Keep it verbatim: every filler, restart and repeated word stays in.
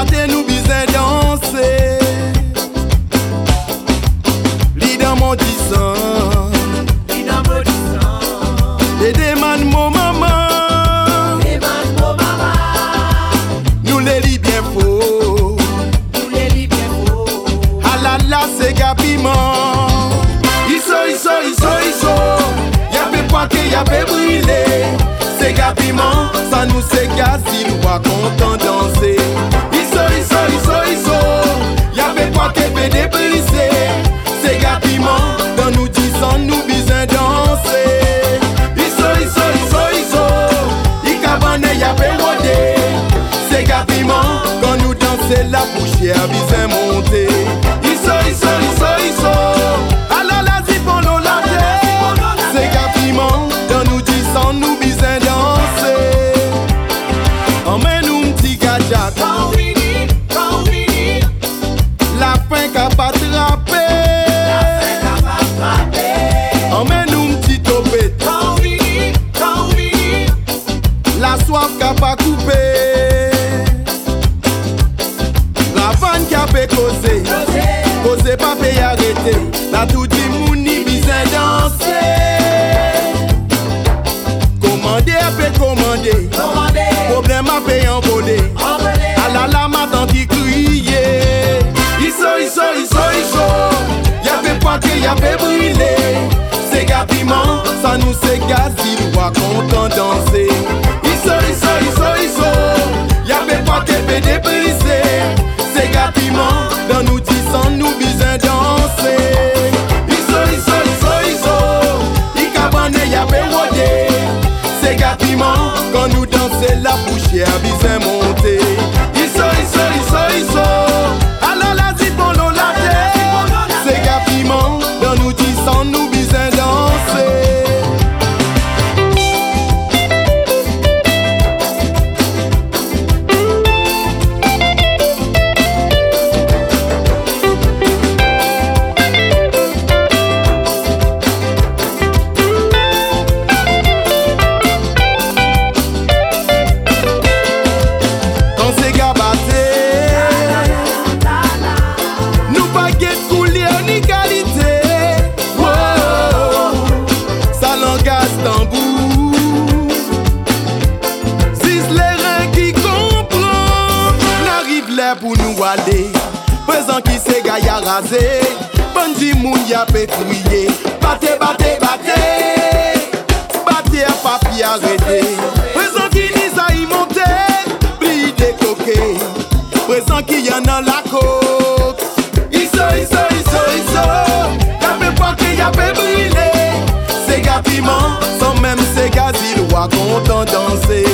matin nous besoin danser. Li dans mon disant, Li dans mon disant, et demande mon maman, demande mon maman, nous les lit bien faux. nous les lit bien faux. Ah là là c'est gapiment. Iso iso iso iso, y'a fait pointer, y'a fait brûler. C'est gapiment, ça nous c'est gaz, il nous va content danser. Iso iso iso iso, y'a fait pointer, fait débriser. C'est gapiment, dans nous disant nous besoin danser. Iso iso iso iso, y cabane y'a fait roder. C'est gapiment, quand nous danser la poussière besoin monter. Iso iso iso iso, alors la zipon l'on la terre. C'est gapiment, dans nous disant nous besoin danser. Emmène-nous m'ti gadjat, Quand on finit, quand on finit, la fin qu'a pas attrapé. la fête va frapper. Emmène-nous m'ti topette, Quand on finit, quand on finit, la soif qu'a pas coupé. La vanne qui a fait causer, causer pas fait arrêter. La tout dit mouni besoin danser. Commander fait commander, commandez, problème a fait envoler. envolez. À la lame attend qui crier. Iso iso iso iso, y'a fait pointer, y'a fait brûler. C'est gapiment, ça nous c'est gaz, il doit content danser. Iso iso iso iso, y'a fait pointer, fait débriser. C'est gapiment, dans nous disant nous besoin danser. Iso iso iso iso, y cabane y'a fait roder. C'est gapiment, quand nous danser la poussière besoin monter. Iso iso iso iso, alors la zipon l'on la terre. C'est gapiment, dans nous disant nous besoin danser. Quand c'est gabaté, nous pas guette couleur ni qualité. Wow, ça langage tambour. Si les reins qui comprend, n'arrive là pour nous aller. Présent qui c'est gaillard rasé, bandi moun y'a fait crier. Battez, battez, battez, battez à papier arrêté. Présent qui dit ça y monter, pli décoqué. Présent qui y en a la côte. Iso, iso, iso, iso, y'a fait pointer, y'a fait brûler. C'est gapiment, sans même c'est gaz, il doit content danser.